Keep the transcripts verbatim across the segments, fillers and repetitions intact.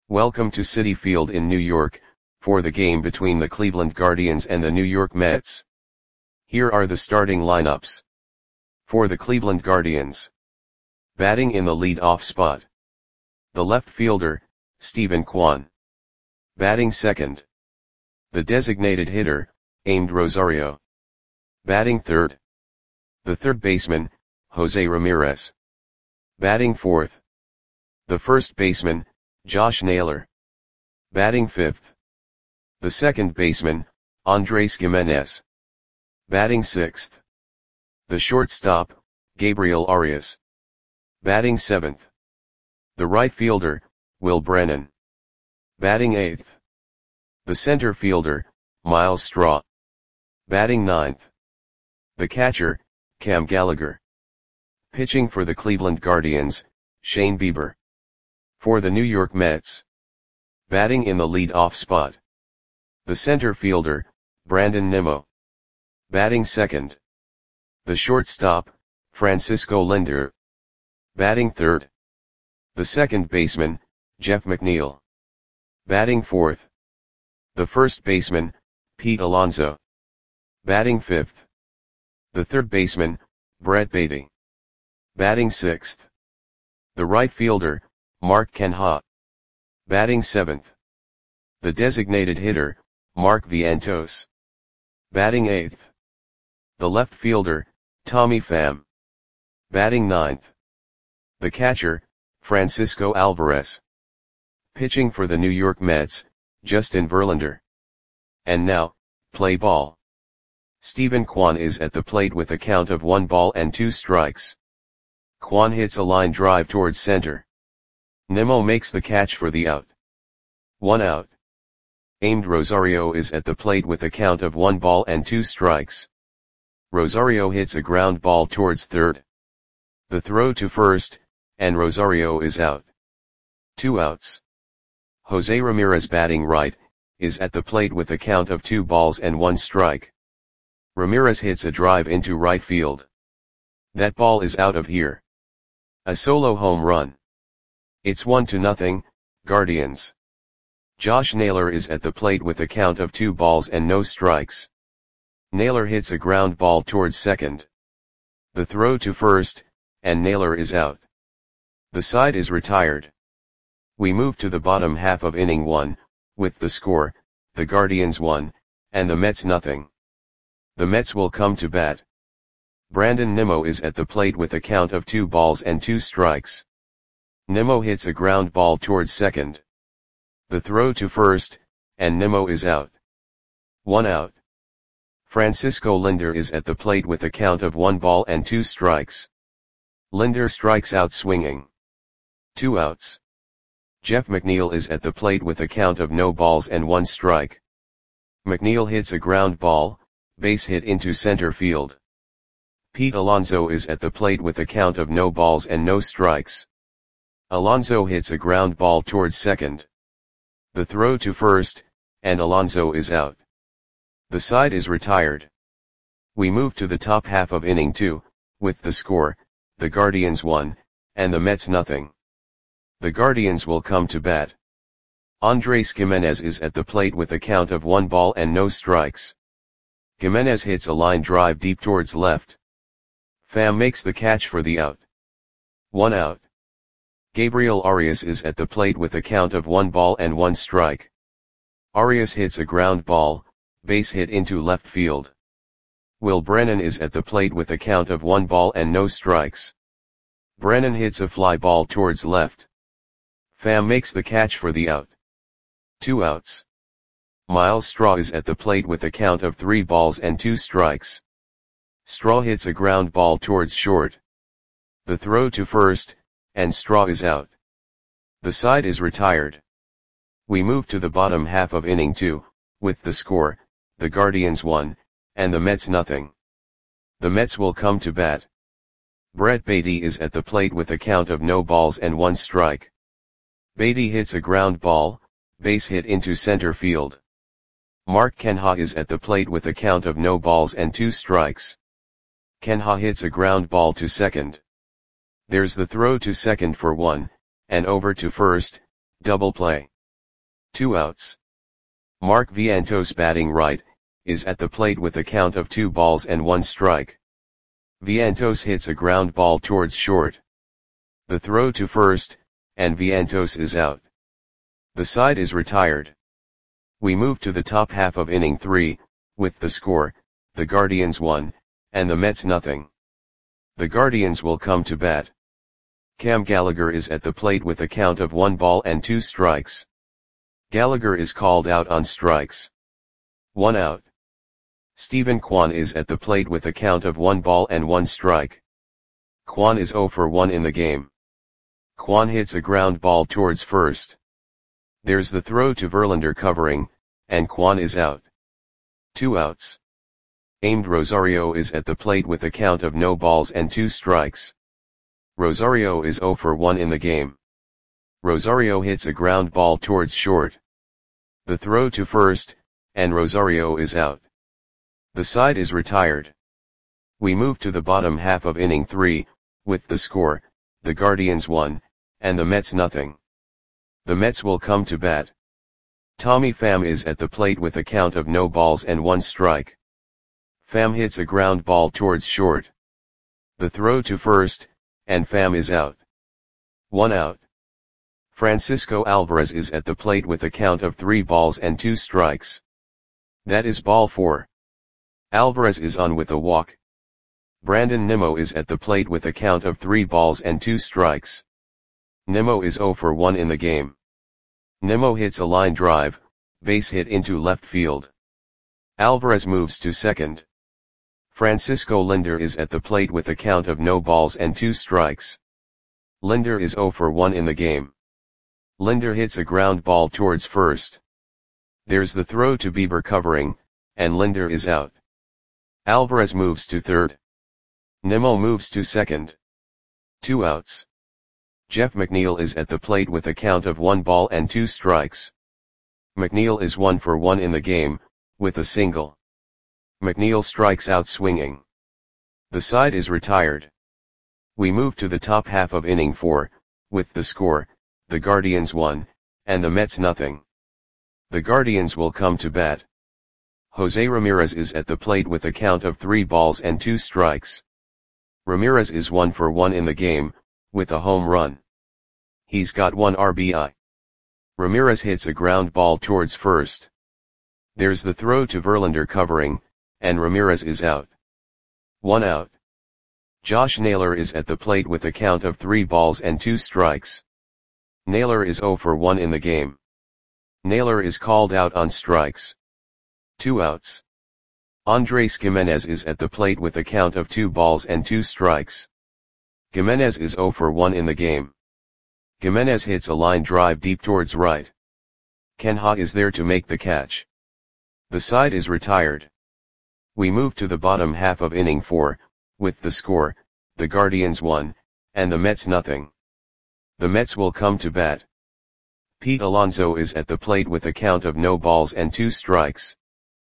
Welcome to Citi Field in New York, for the game between the Cleveland Guardians and the New York Mets. Here are the starting lineups. For the Cleveland Guardians. Batting in the lead-off spot. The left fielder, Steven Kwan. Batting second. The designated hitter, Amed Rosario. Batting third. The third baseman, Jose Ramirez. Batting fourth. The first baseman, Josh Naylor. Batting fifth. The second baseman, Andres Gimenez. Batting sixth. The shortstop, Gabriel Arias. Batting seventh. The right fielder, Will Brennan. Batting eighth. The center fielder, Myles Straw. Batting ninth. The catcher, Cam Gallagher. Pitching for the Cleveland Guardians, Shane Bieber. For the New York Mets. Batting in the lead-off spot. The center fielder, Brandon Nimmo. Batting second. The shortstop, Francisco Lindor. Batting third. The second baseman, Jeff McNeil. Batting fourth. The first baseman, Pete Alonso. Batting fifth. The third baseman, Brett Baty. Batting sixth. The right fielder, Mark Canha. Batting seventh. The designated hitter, Mark Vientos. Batting eighth. The left fielder, Tommy Pham. Batting ninth. The catcher, Francisco Alvarez. Pitching for the New York Mets, Justin Verlander. And now, play ball. Steven Kwan is at the plate with a count of one ball and two strikes. Kwan hits a line drive towards center. Nimmo makes the catch for the out. One out. Amed Rosario is at the plate with a count of one ball and two strikes. Rosario hits a ground ball towards third. The throw to first, and Rosario is out. Two outs. Jose Ramirez, batting right, is at the plate with a count of two balls and one strike. Ramirez hits a drive into right field. That ball is out of here. A solo home run. It's one to nothing, Guardians. Josh Naylor is at the plate with a count of two balls and no strikes. Naylor hits a ground ball towards second. The throw to first, and Naylor is out. The side is retired. We move to the bottom half of inning one, with the score, the Guardians one, and the Mets nothing. The Mets will come to bat. Brandon Nimmo is at the plate with a count of two balls and two strikes. Nimmo hits a ground ball towards second. The throw to first, and Nimmo is out. One out. Francisco Lindor is at the plate with a count of one ball and two strikes. Lindor strikes out swinging. Two outs. Jeff McNeil is at the plate with a count of no balls and one strike. McNeil hits a ground ball, base hit into center field. Pete Alonso is at the plate with a count of no balls and no strikes. Alonso hits a ground ball towards second. The throw to first, and Alonso is out. The side is retired. We move to the top half of inning two, with the score, the Guardians one, and the Mets nothing. The Guardians will come to bat. Andres Gimenez is at the plate with a count of one ball and no strikes. Gimenez hits a line drive deep towards left. Pham makes the catch for the out. One out. Gabriel Arias is at the plate with a count of one ball and one strike. Arias hits a ground ball, base hit into left field. Will Brennan is at the plate with a count of one ball and no strikes. Brennan hits a fly ball towards left. Pham makes the catch for the out. Two outs. Myles Straw is at the plate with a count of three balls and two strikes. Straw hits a ground ball towards short. The throw to first, and Straw is out. The side is retired. We move to the bottom half of inning two, with the score, the Guardians one, and the Mets nothing. The Mets will come to bat. Brett Baty is at the plate with a count of no balls and one strike. Baty hits a ground ball, base hit into center field. Mark Canha is at the plate with a count of no balls and two strikes. Canha hits a ground ball to second. There's the throw to second for one, and over to first, double play. Two outs. Mark Vientos, batting right, is at the plate with a count of two balls and one strike. Vientos hits a ground ball towards short. The throw to first, and Vientos is out. The side is retired. We move to the top half of inning three, with the score, the Guardians one, and the Mets nothing. The Guardians will come to bat. Cam Gallagher is at the plate with a count of one ball and two strikes. Gallagher is called out on strikes. One out. Stephen Kwan is at the plate with a count of one ball and one strike. Kwan is oh for one in the game. Kwan hits a ground ball towards first. There's the throw to Verlander covering, and Kwan is out. Two outs. Aimed Rosario is at the plate with a count of no balls and two strikes. Rosario is oh for one in the game. Rosario hits a ground ball towards short. The throw to first, and Rosario is out. The side is retired. We move to the bottom half of inning three, with the score, the Guardians one, and the Mets nothing. The Mets will come to bat. Tommy Pham is at the plate with a count of no balls and one strike. Pham hits a ground ball towards short. The throw to first, and Pham is out. One out. Francisco Alvarez is at the plate with a count of three balls and two strikes. That is ball four. Alvarez is on with a walk. Brandon Nimmo is at the plate with a count of three balls and two strikes. Nimmo is oh for one in the game. Nimmo hits a line drive, base hit into left field. Alvarez moves to second. Francisco Lindor is at the plate with a count of no balls and two strikes. Lindor is oh for one in the game. Lindor hits a ground ball towards first. There's the throw to Bieber covering, and Lindor is out. Alvarez moves to third. Nimmo moves to second. Two outs. Jeff McNeil is at the plate with a count of one ball and two strikes. McNeil is one for one in the game, with a single. McNeil strikes out swinging. The side is retired. We move to the top half of inning four, with the score, the Guardians one, and the Mets nothing. The Guardians will come to bat. Jose Ramirez is at the plate with a count of three balls and two strikes. Ramirez is one for one in the game, with a home run. He's got one R B I. Ramirez hits a ground ball towards first. There's the throw to Verlander covering, and Ramirez is out. One out. Josh Naylor is at the plate with a count of three balls and two strikes. Naylor is oh for one in the game. Naylor is called out on strikes. Two outs. Andres Gimenez is at the plate with a count of two balls and two strikes. Gimenez is oh for one in the game. Gimenez hits a line drive deep towards right. Ken Ha is there to make the catch. The side is retired. We move to the bottom half of inning four, with the score, the Guardians one, and the Mets nothing. The Mets will come to bat. Pete Alonso is at the plate with a count of no balls and two strikes.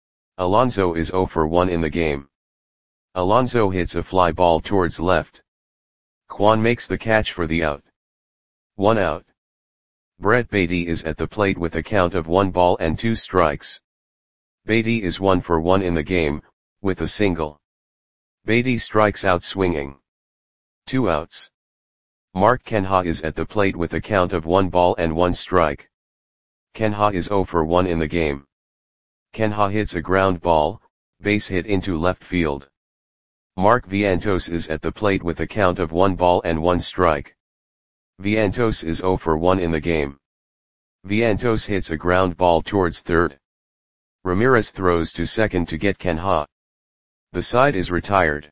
Alonso is oh for one in the game. Alonso hits a fly ball towards left. Kwan makes the catch for the out. One out. Brett Baty is at the plate with a count of one ball and two strikes. Baty is one for one in the game, with a single. Baty strikes out swinging. Two outs. Mark Canha is at the plate with a count of one ball and one strike. Canha is oh for one in the game. Canha hits a ground ball, base hit into left field. Mark Vientos is at the plate with a count of one ball and one strike. Vientos is oh for one in the game. Vientos hits a ground ball towards third. Ramirez throws to second to get Canha. The side is retired.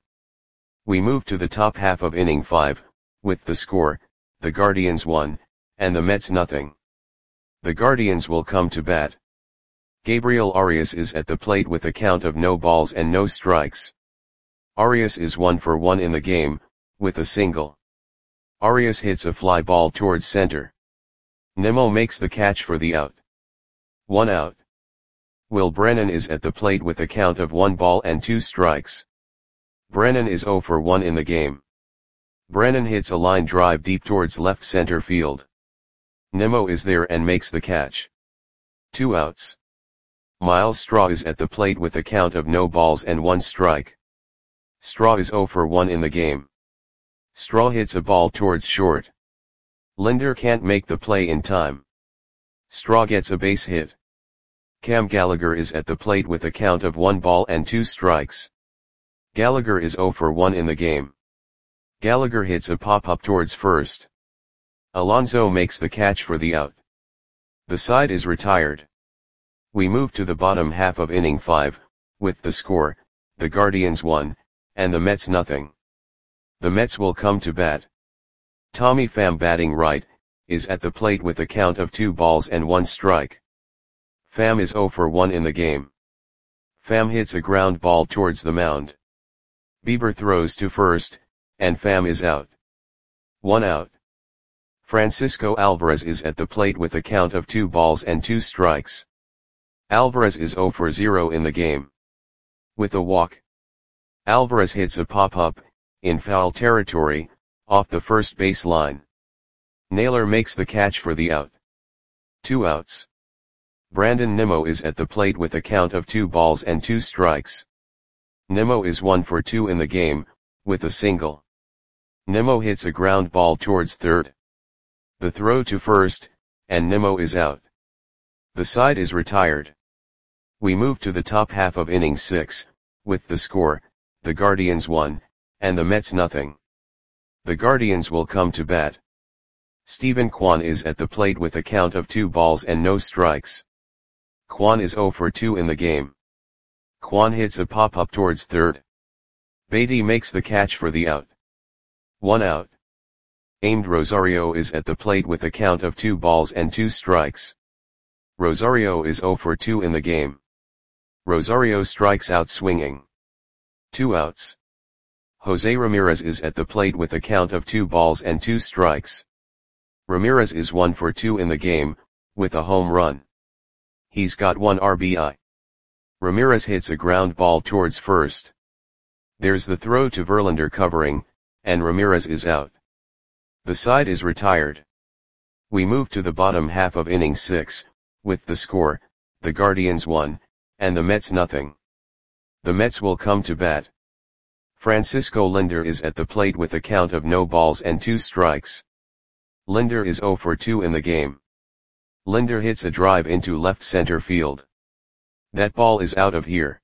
We move to the top half of inning five, with the score, the Guardians one, and the Mets nothing. The Guardians will come to bat. Gabriel Arias is at the plate with a count of no balls and no strikes. Arias is one for one in the game, with a single. Arias hits a fly ball towards center. Nimmo makes the catch for the out. One out. Will Brennan is at the plate with a count of one ball and two strikes. Brennan is oh for one in the game. Brennan hits a line drive deep towards left center field. Nimmo is there and makes the catch. Two outs. Miles Straw is at the plate with a count of no balls and one strike. Straw is oh for one in the game. Straw hits a ball towards short. Linder can't make the play in time. Straw gets a base hit. Cam Gallagher is at the plate with a count of one ball and two strikes. Gallagher is oh for one in the game. Gallagher hits a pop-up towards first. Alonso makes the catch for the out. The side is retired. We move to the bottom half of inning five, with the score, the Guardians one, and the Mets nothing. The Mets will come to bat. Tommy Pham, batting right, is at the plate with a count of two balls and one strike. Pham is oh for one in the game. Pham hits a ground ball towards the mound. Bieber throws to first, and Pham is out. One out. Francisco Alvarez is at the plate with a count of two balls and two strikes. Alvarez is oh for zero in the game. With a walk. Alvarez hits a pop-up, in foul territory, off the first base line. Naylor makes the catch for the out. Two outs. Brandon Nimmo is at the plate with a count of two balls and two strikes. Nimmo is one for two in the game, with a single. Nimmo hits a ground ball towards third. The throw to first, and Nimmo is out. The side is retired. We move to the top half of inning six, with the score, the Guardians one, and the Mets nothing. The Guardians will come to bat. Stephen Kwan is at the plate with a count of two balls and no strikes. Kwan is oh for two in the game. Kwan hits a pop-up towards third. Beatty makes the catch for the out. One out. Aimed Rosario is at the plate with a count of two balls and two strikes. Rosario is oh for two in the game. Rosario strikes out swinging. Two outs. Jose Ramirez is at the plate with a count of two balls and two strikes. Ramirez is one for two in the game, with a home run. He's got one R B I. Ramirez hits a ground ball towards first. There's the throw to Verlander covering, and Ramirez is out. The side is retired. We move to the bottom half of inning six, with the score, the Guardians one, and the Mets nothing. The Mets will come to bat. Francisco Linder is at the plate with a count of no balls and two strikes. Linder is oh for two in the game. Linder hits a drive into left center field. That ball is out of here.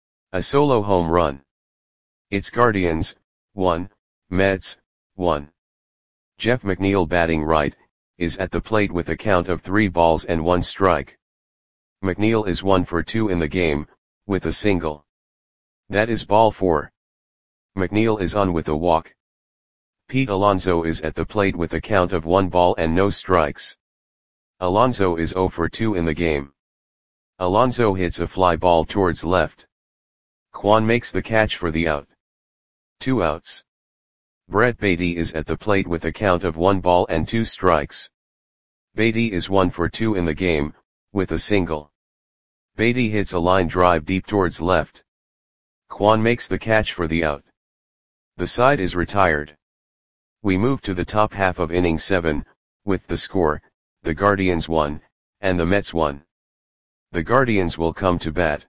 A solo home run. It's Guardians, one, Mets, one. Jeff McNeil, batting right, is at the plate with a count of three balls and one strike. McNeil is one for two in the game, with a single. That is ball four. McNeil is on with a walk. Pete Alonso is at the plate with a count of one ball and no strikes. Alonso is oh for two in the game. Alonso hits a fly ball towards left. Kwan makes the catch for the out. Two outs. Brett Beatty is at the plate with a count of one ball and two strikes. Beatty is one for two in the game, with a single. Beatty hits a line drive deep towards left. Kwan makes the catch for the out. The side is retired. We move to the top half of inning seven, with the score, the Guardians one, and the Mets one. The Guardians will come to bat.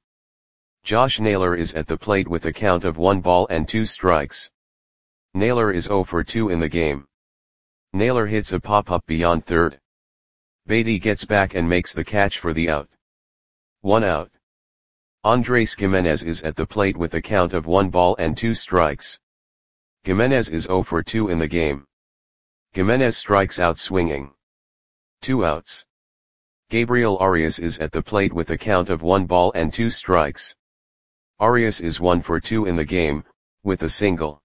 Josh Naylor is at the plate with a count of one ball and two strikes. Naylor is oh for two in the game. Naylor hits a pop-up beyond third. Beatty gets back and makes the catch for the out. One out. Andres Gimenez is at the plate with a count of one ball and two strikes. Gimenez is oh for two in the game. Gimenez strikes out swinging. Two outs. Gabriel Arias is at the plate with a count of one ball and two strikes. Arias is one for two in the game, with a single.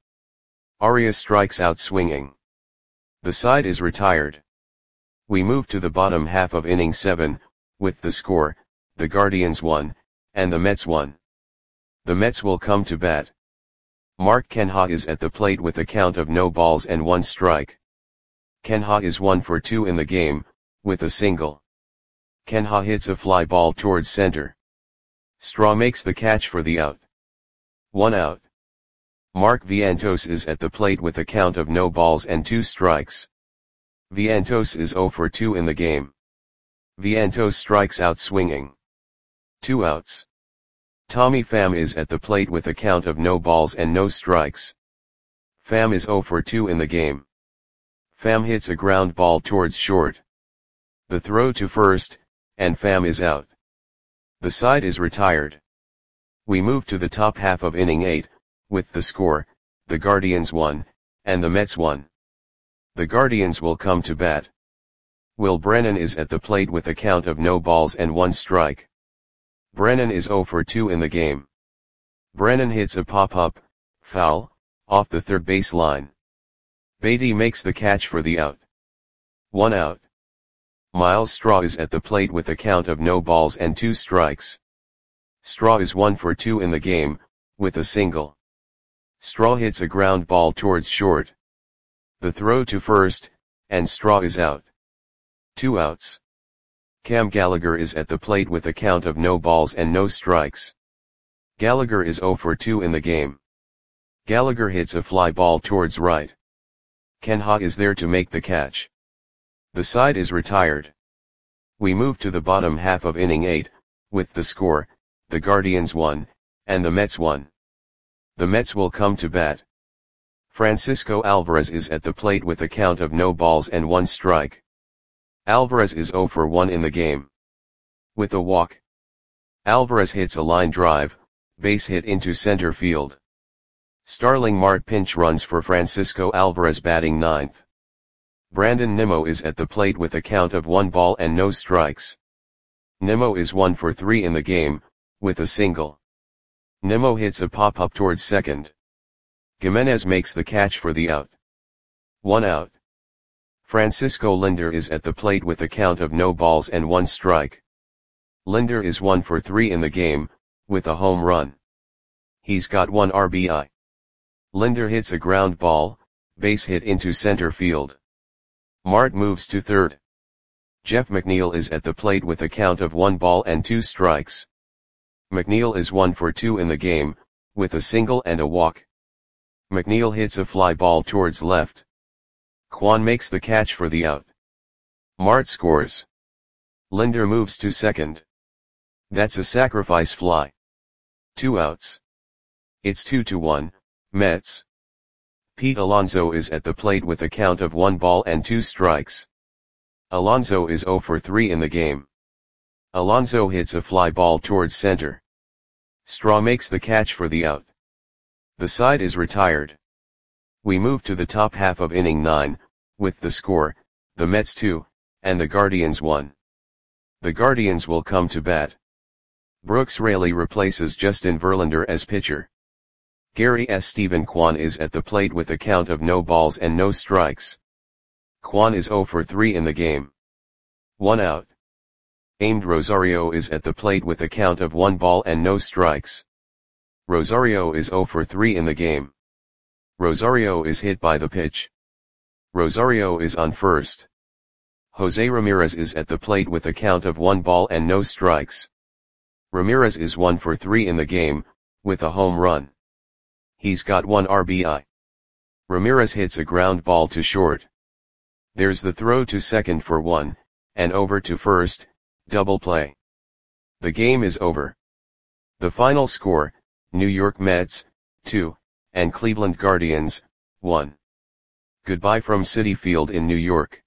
Arias strikes out swinging. The side is retired. We move to the bottom half of inning seven, with the score, the Guardians one, and the Mets one. The Mets will come to bat. Mark Canha is at the plate with a count of no balls and one strike. Canha is one for two in the game, with a single. Canha hits a fly ball towards center. Straw makes the catch for the out. One out. Mark Vientos is at the plate with a count of no balls and two strikes. Vientos is oh for two in the game. Vientos strikes out swinging. Two outs. Tommy Pham is at the plate with a count of no balls and no strikes. Pham is oh for two in the game. Pham hits a ground ball towards short. The throw to first, and Pham is out. The side is retired. We move to the top half of inning eight, with the score, the Guardians one, and the Mets one. The Guardians will come to bat. Will Brennan is at the plate with a count of no balls and one strike. Brennan is oh for two in the game. Brennan hits a pop-up, foul, off the third base line. Beatty makes the catch for the out. One out. Miles Straw is at the plate with a count of no balls and two strikes. Straw is one for two in the game, with a single. Straw hits a ground ball towards short. The throw to first, and Straw is out. Two outs. Cam Gallagher is at the plate with a count of no balls and no strikes. Gallagher is oh for two in the game. Gallagher hits a fly ball towards right. Ken Ha is there to make the catch. The side is retired. We move to the bottom half of inning eight, with the score, the Guardians one, and the Mets one. The Mets will come to bat. Francisco Alvarez is at the plate with a count of no balls and one strike. Alvarez is oh for one in the game. With a walk. Alvarez hits a line drive, base hit into center field. Starling Marte pinch runs for Francisco Alvarez batting ninth. Brandon Nimmo is at the plate with a count of one ball and no strikes. Nimmo is one for three in the game, with a single. Nimmo hits a pop-up towards second. Gimenez makes the catch for the out. One out. Francisco Lindor is at the plate with a count of no balls and one strike. Lindor is one for three in the game, with a home run. He's got one R B I. Lindor hits a ground ball, base hit into center field. Marte moves to third. Jeff McNeil is at the plate with a count of one ball and two strikes. McNeil is one for two in the game, with a single and a walk. McNeil hits a fly ball towards left. Kwan makes the catch for the out. Marte scores. Lindor moves to second. That's a sacrifice fly. Two outs. It's two to one, Mets. Pete Alonso is at the plate with a count of one ball and two strikes. Alonso is oh for three in the game. Alonso hits a fly ball towards center. Straw makes the catch for the out. The side is retired. We move to the top half of inning nine, with the score, the Mets two, and the Guardians one. The Guardians will come to bat. Brooks Raley replaces Justin Verlander as pitcher. Gary S. Stephen Kwan is at the plate with a count of no balls and no strikes. Kwan is oh for three in the game. One out. Aimed Rosario is at the plate with a count of one ball and no strikes. Rosario is oh for three in the game. Rosario is hit by the pitch. Rosario is on first. Jose Ramirez is at the plate with a count of one ball and no strikes. Ramirez is one for three in the game, with a home run. He's got one R B I. Ramirez hits a ground ball to short. There's the throw to second for one, and over to first, double play. The game is over. The final score, New York Mets, two, and Cleveland Guardians, one. Goodbye from Citi Field in New York.